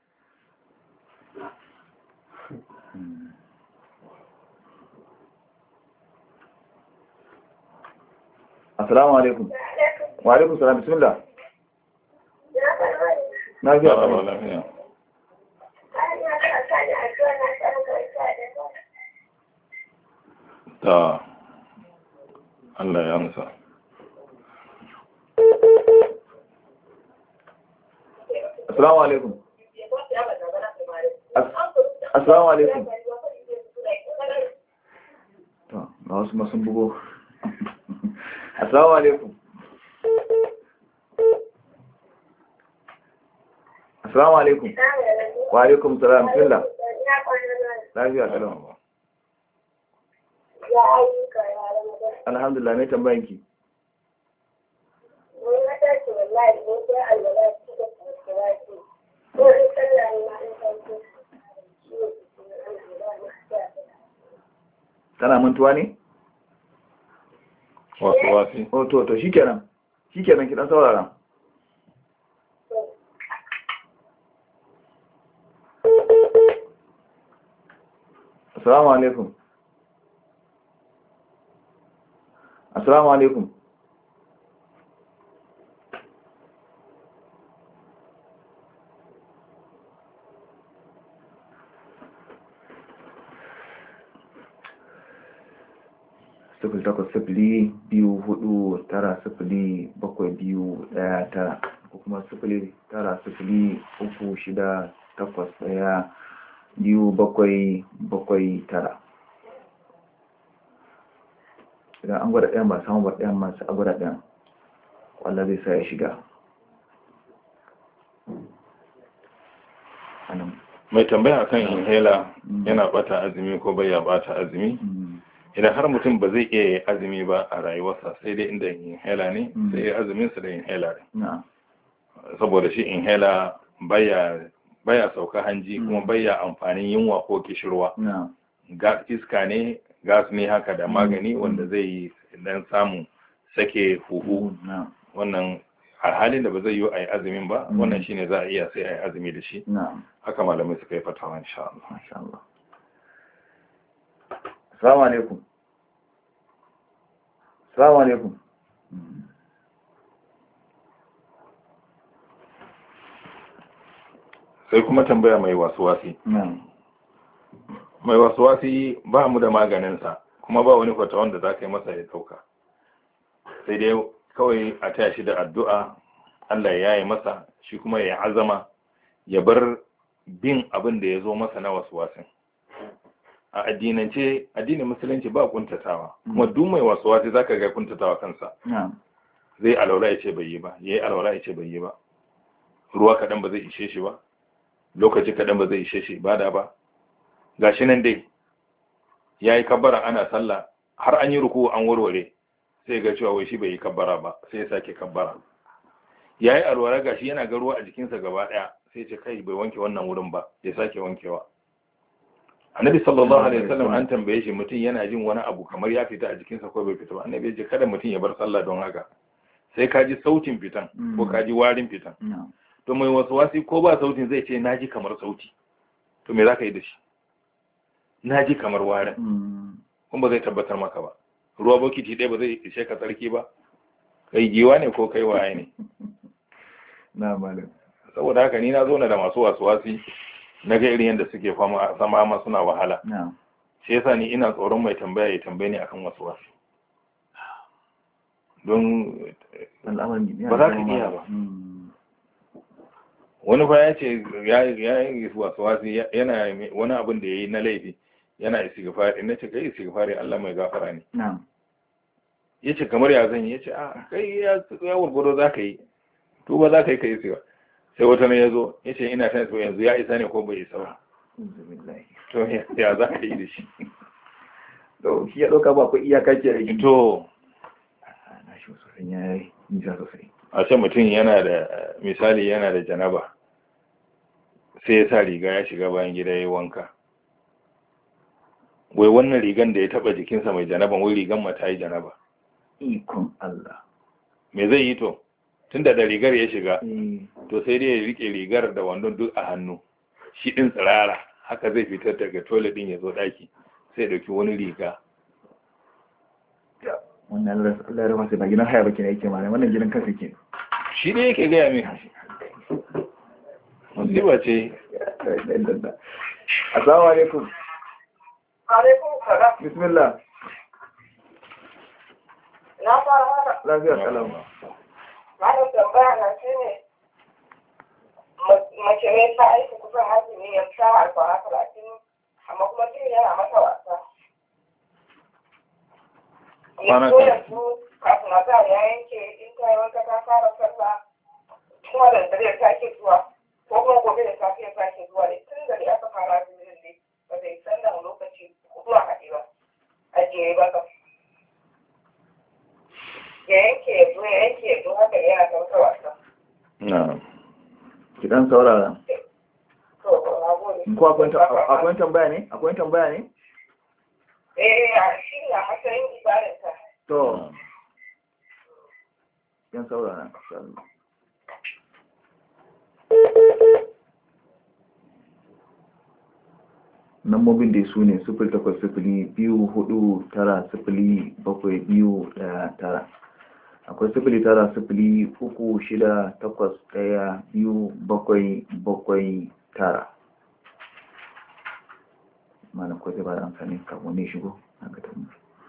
Assalamu alaikum. Wa alaikum salam, bismillah. Na ji a lafiya. Ta Allah ya amsa. Assalamu alaikum. Assalamu alaikum. To, ga wasu masun bugo. Assalamu alaikum. Assalamu alaikum. Wa alaikum salam, bismillah. Lafiya kalau. Ya ayyuka ya Ramadan. Alhamdulillah, mai tambayan ki. Mun na tashi wallahi ne sai alwala ci da kuskura ce. Ko in sallah ne ma in sauke. Kana mantuwa ne? Wasu wasi. Oh, to, to, shikenan. Shikenan ki dan saurara. Assalamu alaikum. Assalamu alaikum. Sifili takwas sifili biyu hudu tara sifili bakwai biyu daya tara ko kuma sifili tara sifili uku shida takwas daya biyu bakwai bakwai tara. Idan an gwada ɗayan ba samun ba ɗayan masu a gwada ɗayan wanda zai sa ya shiga. Mai tambaya akan inhaler yana bata azumi ko bai ya bata azumi? Idan har mutum ba zai iya azumi ba a rayuwarsa sai dai inda inhaler ne sai ya azuminsa da inhaler ne. Saboda shi inhaler baya baya sauka hanji kuma baya amfanin yunwa ko kishirwa. Gas iska ne, gas ne haka da magani wanda zai yi dan samu sake huhu. Wannan a halin da ba zai yi a yi azumin ba, wannan shine za a iya sai a yi azumi da shi. Haka malamai suka yi fatawa insha Allah. Masha Allah. Assalamu alaikum. Assalamu alaikum. Sai kuma tambaya mai wasuwasi. Mai wasuwasi ba mu da maganinsa kuma ba wani kwata wanda za ka yi masa ya dauka. Sai dai kawai a taya shi da addu'a Allah ya yi masa shi kuma ya azama ya bar bin abin da ya zo masa na wasuwasin. A addinance addinin musulunci ba kuntatawa kuma duk mai wasuwasi zaka ga kuntatawa kansa. Zai alwala ya ce bai yi ba, yayi alwala ya ce bai yi ba. Ruwa kadan ba zai ishe shi ba. Lokaci kadan ba zai ishe shi ibada ba. Gashi nan dai yayi kabbara ana sallah har an yi ruku an warware sai ga cewa wai shi bai yi kabbara ba sai ya sake kabbara. Yayi alwala gashi yana ga ruwa a jikinsa gaba daya sai ya ce kai bai wanke wannan wurin ba ya sake wankewa. Annabi sallallahu alaihi wasallam an tambaye shi mutum yana jin wani abu kamar ya fita a jikinsa ko bai fita ba. Annabi ya ce kada mutum ya bar sallah don haka. Sai ka ji sautin fitan ko ka ji warin fitan. To mai wasuwasi ko ba sautin zai ce naji kamar sauti. To me zaka yi da shi? Naji kamar warin. Kuma ba zai tabbatar maka ba. Ruwa bokiti ɗaya ba zai ishe ka tsarki ba. Kai giwa ne ko kai waye ne? Na malam. Saboda haka ni na zo na da masu wasuwasi. Na ga irin yadda suke fama zama ma suna wahala. Shi yasa ni ina tsoron mai tambaya ya tambaye ni akan wasu wasu. Don ba za ka iya ba. Wani fa ya ce ya yi wasu wasu yana wani abin da ya yi na laifi yana istighfari na ce kai istighfari Allah mai gafara ne. Ya ce kamar ya zan yi ya ce a kai ya wurgudo za ka yi to ba za ka yi ka yi istighfari. Sai wata ne ya zo ya ce ina ta so yanzu ya isa ne ko bai isa ba. To ya za ka yi da shi? To shi ya ɗauka ba ku iyaka ce a to shi sosai ya yi nisa sosai. A ce mutum yana da misali yana da janaba sai ya sa riga ya shiga bayan gida ya yi wanka, wai wannan rigan da ya taba jikinsa mai janaban wai rigan mata yi janaba. Ikon Allah. Me zai yi to tunda da rigar ya shiga to sai dai ya rike rigar da wandon duk a hannu shi din tsirara haka zai fitar daga toilet din ya zo daki sai dauki wani riga. Wannan larabar sai ba gidan haya baki ne yake ma wannan gidan kansa ke shi ne yake gaya min musiba ce. Assalamu alaikum. Alaikum salam. Bismillah. Na fara haka. Lafiya kalau. Malam tambaya na shi ne mace ne ta aiki kusan azumi ya sha alfahar talatin amma kuma jini yana mata wasa. Yanzu yanzu kafin a za ya yanke in ta yi wanka ta fara sallah kuma da dare ta ke zuwa ko kuma gobe da safe ya sake zuwa ne tun da aka fara azumin ne ba zai sallah lokaci hudu a haɗe ba a jere ba ka. Ya yanke ya zo ya yanke ya zo haka yana ta wata wasa. Na. Ki dan saurara. To, na gode. Ko akwai tambaya ne? Akwai tambaya ne? Eh, a shi na matsayin ibadarta. To, yan saurara. Nambobin da su ne sufuri takwas sufuri biyu hudu tara sufuri bakwai biyu daya tara. Akwai sufuri tara sufuri uku shida takwas daya biyu bakwai bakwai tara. Malam ko sai ba da amfani kafin ne shigo a ga tamu.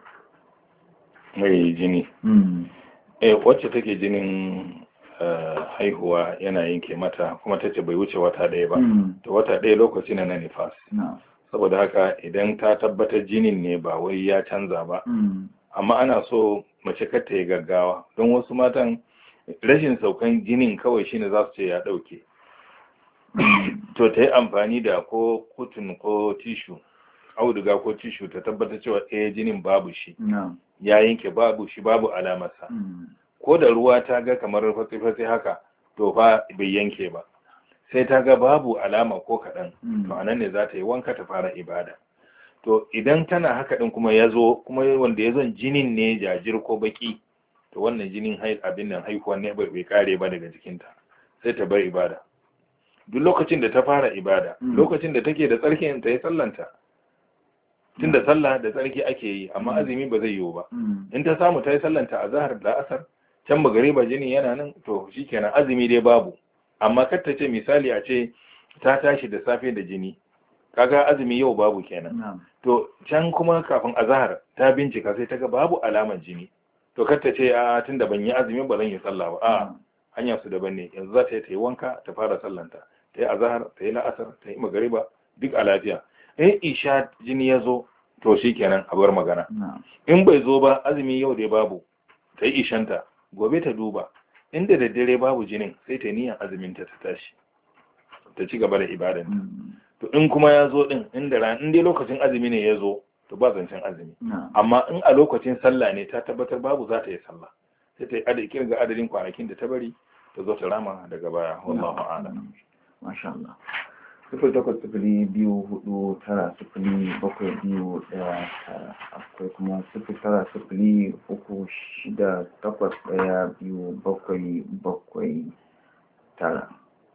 Mai jini. Mm. Eh wacce take jinin haihuwa yana yanke mata kuma tace bai wuce wata ɗaya ba. Mm. To wata ɗaya lokaci na na nifas. No. Saboda haka idan ta tabbatar jinin ne ba wai ya canza ba. Mm. Amma ana so mace kar ta yi gaggawa don wasu matan rashin saukan jinin kawai shine za su ce ya ɗauke. To ta yi amfani da ko kutun ko tishu auduga ko tishu ta tabbatar cewa eh jinin babu shi. No. Ya yanke babu shi babu alamarsa. Mm. Ko da ruwa ta ga kamar fatsi-fatsi haka to fa bai yanke ba sai ta ga babu alama ko kaɗan. Mm. To anan ne za ta yi wanka ta fara ibada. To idan tana haka ɗin kuma ya zo kuma wanda ya zon jinin ne jajir ko baki to wannan jinin abin nan haihuwan ne bai kare ba daga jikinta sai ta bar ibada. Duk lokacin da ta fara ibada Mm. lokacin da take da tsarkin ta yi sallanta tun da sallah da tsarki ake yi amma Mm. azumi ba zai yiwu ba. Mm. In ta samu ta yi sallanta a zahar da asar can magariba jini yana nan to shikenan azumi dai babu. Amma kar ta ce misali a ce ta tashi da safe da jini kaga azumi yau babu kenan. No. To can kuma kafin azhar ta bincika sai ta ga babu alamar jini to kar ta ce a tunda ban yi azumi ba zan yi sallah ba a hanya su daban ne yanzu za ta yi ta yi wanka ta fara sallanta ta yi azhar ta yi la'asar ta yi magariba duk a lafiya. In isha jini ya zo to shikenan a bar magana. No. In bai zo ba azumi yau dai babu ta yi ishanta gobe ta duba inda da dare babu jinin sai ta niyan azumin ta ta tashi ta ci gaba da ibadan. Mm. To in kuma ya zo din inda ran in dai lokacin azumi ne ya zo to ba zancen azumi. No. Amma in a lokacin sallah ne ta tabbatar babu za ta yi sallah sai ta yi adadin kirga adadin kwanakin da ta bari ta zo ta rama daga baya wallahu a'lam. Masha Allah. Sufuri takwas sufuri biyu hudu tara sufuri bakwai biyu daya tara. Akwai kuma sufuri tara sufuri uku shida takwas daya biyu bakwai bakwai tara.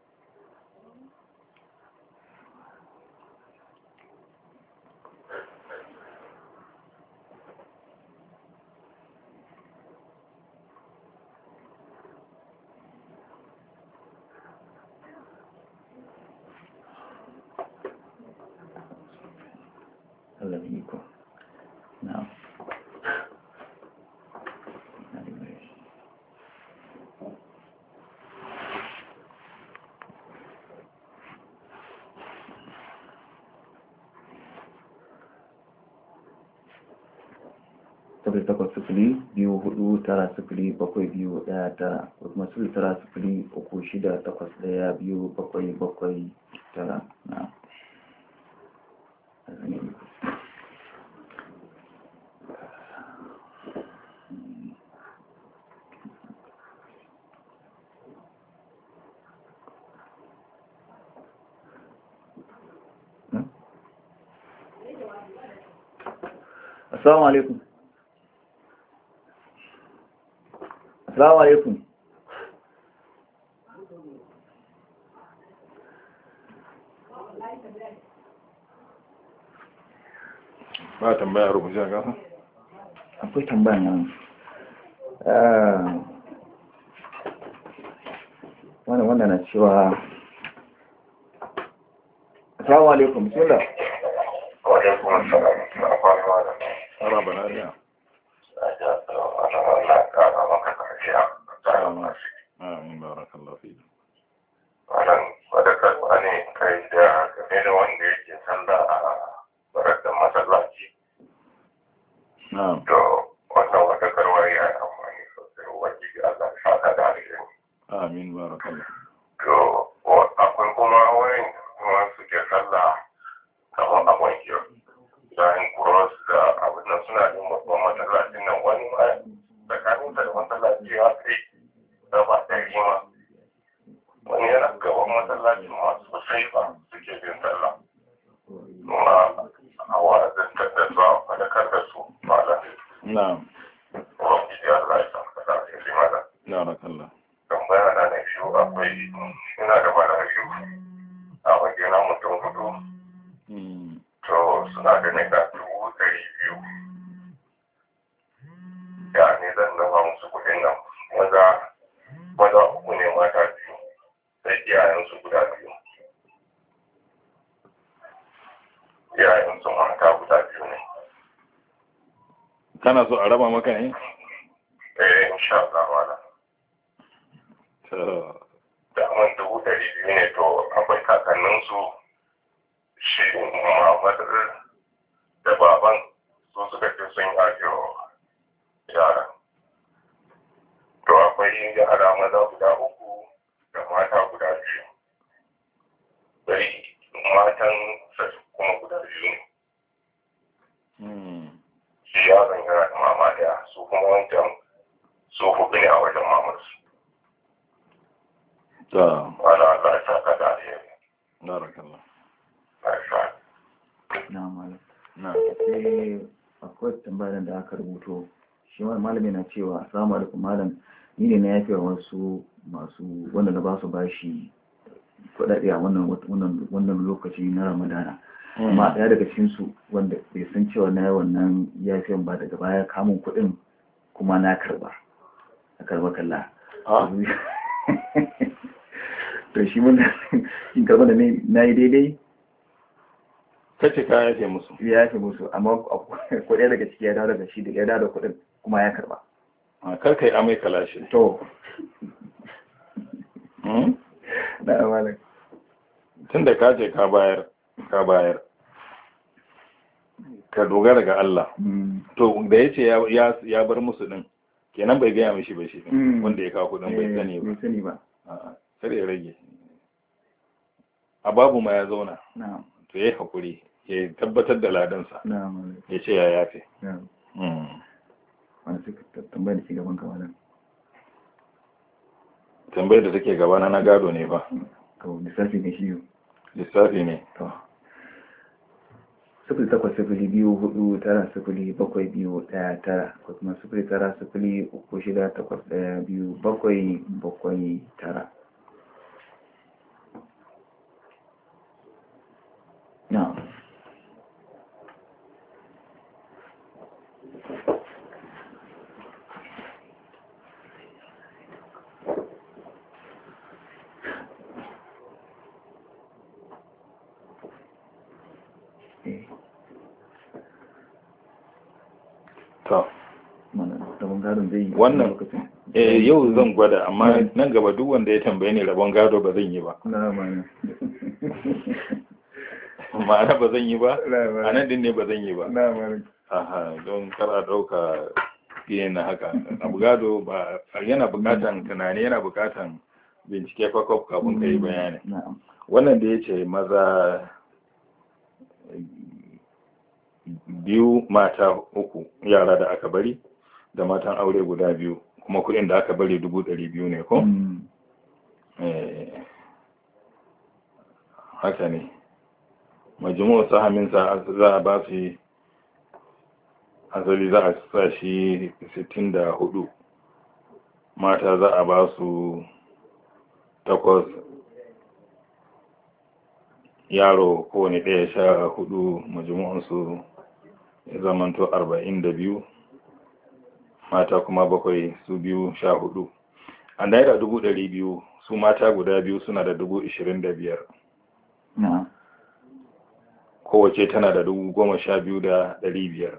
Allah ya iko. Na'am. Sufuri takwas sufuri biyu hudu tara sufuri bakwai biyu daya tara ko kuma sufuri tara sufuri uku shida takwas daya biyu bakwai bakwai tara. Na'am. Allah ya iko. assalamu alaikum assalamu alaikum ba tambaya rubuce a gasa akwai tambaya nan wannan wannan na cewa assalamu alaikum bismillah wa alaikum assalam na fara da ara banariya aja Allah ka ka maka kaciya amin barakallahu fi wannan wanda ka wani kai da game da wanda yake sallah a barakar masallaci na'am to wannan wata karwa ya yi amfani sosai wajen Allah ya saka da alheri amin barakallahu to akwai kuma wani kuma suke sallah kamar abin kiyo bayan kuros da abin nan suna yin babban masallacin nan wani ma tsakanin da masallaci ya kai gaba ɗari ma wani yana gaban masallacin masu sosai ba suke bin sallah kuma a wazin da su a fadakar da su mala na'am wani da Allah ya san kada ya fi mala barakallahu tambaya na na biyu akwai ina da mara biyu a waje na mutum hudu to suna da naira dubu ɗari biyu ya ne zan zama musu kuɗin nan maza maza uku ne mata biyu sai iyayensu guda biyu iyayensu mata guda biyu ne kana so a raba maka ne eh insha Allah wala da man dubu ɗari biyu ne to akwai kakanninsu shi Muhammad da baban su suka ce sun yajo yara to akwai yara maza guda uku da mata guda biyu sai matan kuma guda biyu ne shi yaron yana da mama daya su kuma wancan su hudu ne a wajen mamarsu ta wala Allah ya saka da alheri barakallahu na malam na sai akwai tambayar da aka rubuto shi wani malami na cewa assalamu alaikum malam ni ne na yafe wasu masu wanda na ba su bashi kuɗaɗe a wannan wannan wannan lokaci na ramadana amma ɗaya daga cikin su wanda bai san cewa na yi wannan yafiyan ba daga baya kamun kuɗin kuma na karba na karba kalla to shi mun in karba da na yi daidai kace ka yafe musu ya yafe musu amma kuɗi daga ciki ya dawo daga shi da ya dawo da kuɗin kuma ya karba a kar kai amai kalashi to hmm na amalan tunda ka ce ka bayar ka bayar ka dogara ga Allah to da yace ya ya bar musu din kenan bai gaya mishi ba shi din wanda ya kawo kudin bai sani ba bai sani ba a'a sai ya rage a babu ma ya zauna na'am to yayi hakuri ya tabbatar da ladansa na'am ya ce ya yafe na'am mm wani suka tambayar da ke gaban kamalan tambayar da take gaba na gado ne ba to lissafi ne shi lissafi ne to sifili takwas sifili biyu hudu tara sifili bakwai biyu daya tara ko kuma sifili tara sifili uku shida takwas daya biyu bakwai bakwai tara na wannan eh yau zan gwada amma nan gaba duk wanda ya tambaye ni rabon gado ba zan yi ba ma'ana ba zan yi ba a nan din ne ba zan yi ba aha don kar a dauka fiye na haka abu gado ba yana bukatan tunani yana bukatan bincike kwakwaf kafin ka yi bayani wannan da ya ce maza biyu mata uku yara da aka bari da matan aure guda biyu kuma kudin da aka bari dubu ɗari biyu ne ko? haka ne majmu'u sahaminsa za a ba su asali za a sa shi sittin da hudu, mata za a ba su takwas, yaro kowane ɗaya sha hudu, majmu'unsu ya zamanto arba'in da biyu, mata kuma bakwai su biyu sha hudu. A naira dubu ɗari biyu su mata guda biyu suna da dubu ishirin da biyar. Kowace tana da dubu goma sha biyu da ɗari biyar.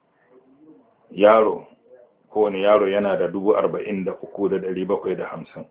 Yaro, kowane yaro yana da dubu arba'in da uku da ɗari bakwai da hamsin.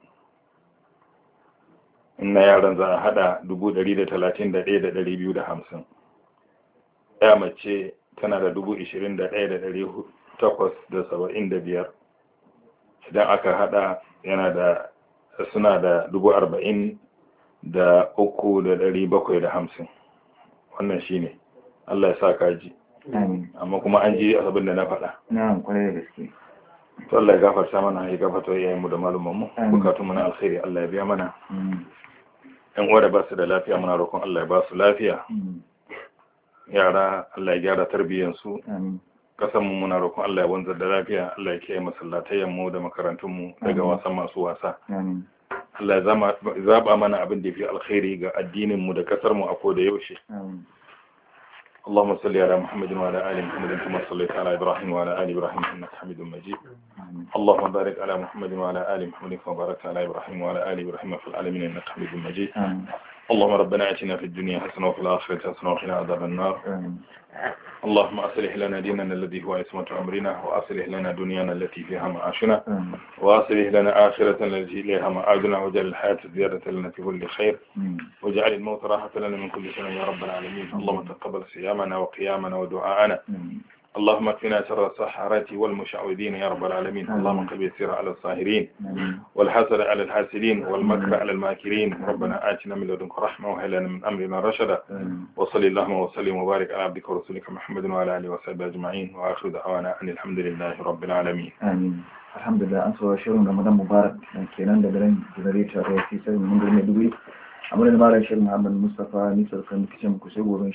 Inna yaron za a haɗa dubu ɗari da talatin da ɗaya da ɗari biyu da hamsin. Ya mace tana da dubu ishirin da ɗaya da ɗari takwas da saba'in da biyar. Idan aka haɗa yana da suna da dubu arba'in da uku da ɗari bakwai da hamsin. Wannan shi ne. Allah ya sa kaji. Amma kuma an ji abin da na faɗa. Na'am, kwarai da gaske. To Allah ya gafarta mana, ya gafarta yayin mu da malumman mu. Bukatun mu na alkhairi Allah ya biya mana. Yan uwa da ba su da lafiya muna roƙon Allah ya ba su lafiya. Yara Allah ya gyara tarbiyyar su. Kasan mu muna roƙon Allah ya wanzar da lafiya, Allah ya kiyaye masallatayen mu da makarantun mu daga wasan masu wasa. Allah ya zama zaba mana abin da yafi alkhairi ga addinin mu da kasar mu a koda yaushe. اللهم صل على محمد وعلى آل محمد كما صليت على إبراهيم وعلى آل إبراهيم إنك حميد مجيد. اللهم بارك على محمد وعلى آل محمد كما باركت على إبراهيم وعلى آل إبراهيم في العالمين إنك حميد مجيد. اللهم ربنا آتنا في الدنيا حسنة وفي الآخرة حسنة وقنا عذاب النار. اللهم أصلح لنا ديننا الذي هو عصمة أمرنا، وأصلح لنا دنيانا التي فيها معاشنا، وأصلح لنا آخرة التي إليها معادنا، واجعل الحياة زيادة لنا في كل خير، واجعل الموت راحة لنا من كل شر يا رب العالمين. اللهم تقبل صيامنا وقيامنا ودعاءنا. اللهم اكفنا شر السحرة والمشعوذين يا رب العالمين. اللهم قل السر على الصاهرين والحسد على الحاسدين والمكر على الماكرين. ربنا آتنا من لدنك رحمة وهب لنا من أمرنا رشدا. وصلى اللهم وسلم وبارك على عبدك ورسولك محمد وعلى آله وصحبه أجمعين، وآخر دعوانا أن الحمد لله رب العالمين. آمين. Alhamdulillah, an saurari shirin Ramadan Mubarak kenan daga nan generator da ya fi sai mun gurme dubi. Amma da malam Sheikh Muhammad Mustafa ni sarkan kicin ku sai gobe